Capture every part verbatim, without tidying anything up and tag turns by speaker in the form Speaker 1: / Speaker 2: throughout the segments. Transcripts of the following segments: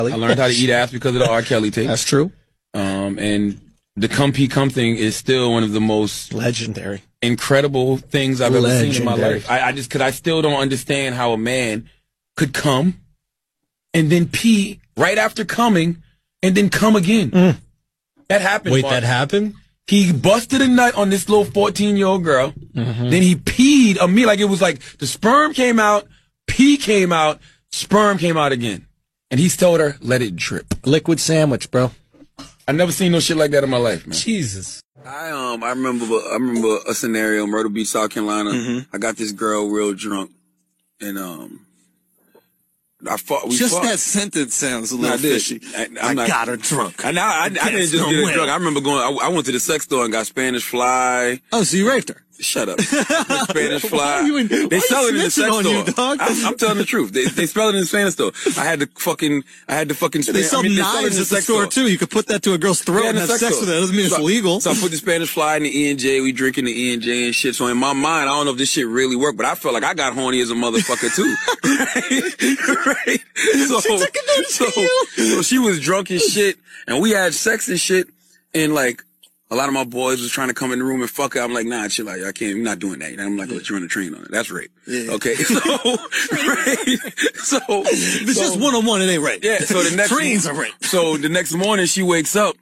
Speaker 1: I learned how to eat ass because of the R. Kelly tape.
Speaker 2: That's true.
Speaker 1: Um, and the come pee come thing is still one of the most
Speaker 2: legendary,
Speaker 1: incredible things I've ever
Speaker 2: legendary.
Speaker 1: seen in my life. I, I just, cause I still don't understand how a man could come and then pee right after coming and then come again.
Speaker 2: Mm.
Speaker 1: That happened.
Speaker 3: Wait,
Speaker 1: Mark.
Speaker 3: that happened?
Speaker 1: He busted a nut on this little fourteen year old girl.
Speaker 2: Mm-hmm.
Speaker 1: Then he peed on me like it was like the sperm came out, pee came out, sperm came out again. And he's told her, let it drip.
Speaker 2: Liquid sandwich, bro.
Speaker 1: I never seen no shit like that in my life, man.
Speaker 3: Jesus.
Speaker 4: I um I remember I remember a scenario, Myrtle Beach, South Carolina.
Speaker 5: Mm-hmm.
Speaker 4: I got this girl real drunk, and um I fought. We
Speaker 5: just
Speaker 4: fought.
Speaker 5: that sentence sounds a
Speaker 4: No,
Speaker 5: little
Speaker 4: I did.
Speaker 5: fishy.
Speaker 4: I,
Speaker 5: I,
Speaker 4: I'm not,
Speaker 5: got her drunk.
Speaker 4: I, I, I, I didn't just
Speaker 5: no
Speaker 4: get her
Speaker 5: way.
Speaker 4: drunk. I remember going. I, I went to the sex store and got Spanish Fly.
Speaker 5: Oh, so you raped her?
Speaker 4: Shut up. Spanish Fly.
Speaker 5: Why are you in- why
Speaker 4: they
Speaker 5: are
Speaker 4: sell
Speaker 5: you
Speaker 4: it in the
Speaker 5: snitching
Speaker 4: sex
Speaker 5: on
Speaker 4: store.
Speaker 5: you, dog?
Speaker 4: I'm, I'm telling the truth. They, they sell it in the Spanish store. I had to fucking. I had to fucking.
Speaker 5: They sell
Speaker 4: I mean, they sell it in
Speaker 5: knives
Speaker 4: the
Speaker 5: at the
Speaker 4: sex
Speaker 5: store too. You could put that to a girl's throat
Speaker 4: Yeah, in
Speaker 5: and
Speaker 4: the
Speaker 5: have sex
Speaker 4: store.
Speaker 5: with her. That doesn't mean it's
Speaker 4: so,
Speaker 5: illegal.
Speaker 4: So I put the Spanish Fly in the E and J. We drinking the E and J and shit. So in my mind, I don't know if this shit really worked, but I felt like I got horny as a motherfucker too. right? right? So, so, so she was drunk as shit, and we had sex and shit, and like. A lot of my boys was trying to come in the room and fuck her. I'm like, nah, chill out. I can't. You're not doing that. I'm not gonna let you run the train on it. That's rape.
Speaker 5: Yeah.
Speaker 4: Okay. So, right. So,
Speaker 5: If it's
Speaker 4: so,
Speaker 5: just one on one, it ain't rape.
Speaker 4: Yeah. So the next
Speaker 5: trains are rape.
Speaker 4: So the next morning she wakes up.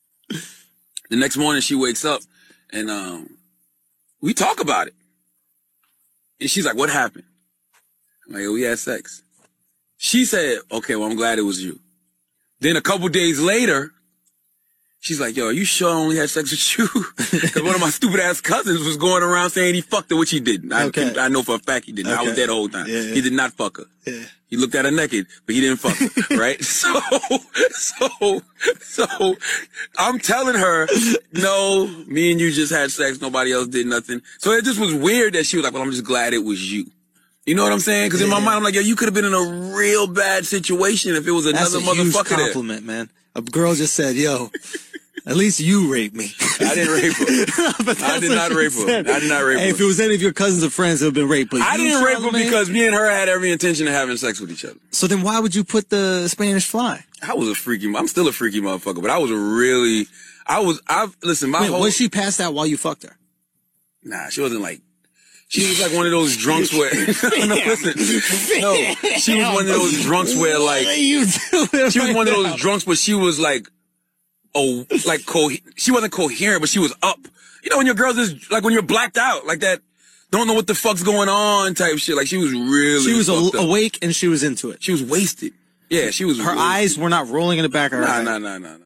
Speaker 4: The next morning she wakes up, and um, we talk about it. And she's like, "What happened?" I'm like, "Oh, we had sex." She said, "Okay, well, I'm glad it was you." Then a couple days later. She's like, yo, are you sure I only had sex with you? Because one of my stupid ass cousins was going around saying he fucked her, which he didn't. I,
Speaker 5: Okay.
Speaker 4: I know for a fact he didn't.
Speaker 5: Okay.
Speaker 4: I was there the whole time.
Speaker 5: Yeah, yeah.
Speaker 4: He did not fuck her.
Speaker 5: Yeah.
Speaker 4: He looked at her naked, but he didn't fuck her, right? So, so, so, I'm telling her, no, me and you just had sex. Nobody else did nothing. So it just was weird that she was like, well, I'm just glad it was you. You know what I'm saying? Because in my mind, I'm like, yo, you could have been in a real bad situation if it was
Speaker 5: That's
Speaker 4: another
Speaker 5: a huge
Speaker 4: motherfucker there.
Speaker 5: compliment, man. A girl just said, yo, at least you raped me.
Speaker 4: I didn't rape her.
Speaker 5: But
Speaker 4: I
Speaker 5: that's
Speaker 4: did
Speaker 5: what
Speaker 4: not
Speaker 5: she
Speaker 4: rape her.
Speaker 5: said.
Speaker 4: I did not rape
Speaker 5: Hey,
Speaker 4: her.
Speaker 5: if it was any of your cousins or friends, it would have been rape. But
Speaker 4: I
Speaker 5: you,
Speaker 4: didn't rape her
Speaker 5: Charlamagne?
Speaker 4: because me and her had every intention of having sex with each other.
Speaker 5: So then why would you put the Spanish Fly?
Speaker 4: I was a freaky, I'm still a freaky motherfucker, but I was a really, I was, I've, listen, my
Speaker 5: Wait,
Speaker 4: whole,
Speaker 5: was she passed out while you fucked her?
Speaker 4: nah, she wasn't like, she was like one of those drunks where, no, listen, no, she was one of those drunks where like,
Speaker 5: What are you doing
Speaker 4: she was
Speaker 5: right
Speaker 4: one of
Speaker 5: now?
Speaker 4: those drunks where she was like, oh, like, co- she wasn't coherent, but she was up. You know, when your girls is, like when you're blacked out, like that, don't know what the fuck's going on type shit. Like she was really
Speaker 5: She was
Speaker 4: fucked
Speaker 5: a-
Speaker 4: up.
Speaker 5: awake and she was into it.
Speaker 4: She was wasted. Yeah, she was.
Speaker 5: Her
Speaker 4: wasted.
Speaker 5: eyes were not rolling in the back of her
Speaker 4: Nah,
Speaker 5: head.
Speaker 4: nah, nah, nah. nah.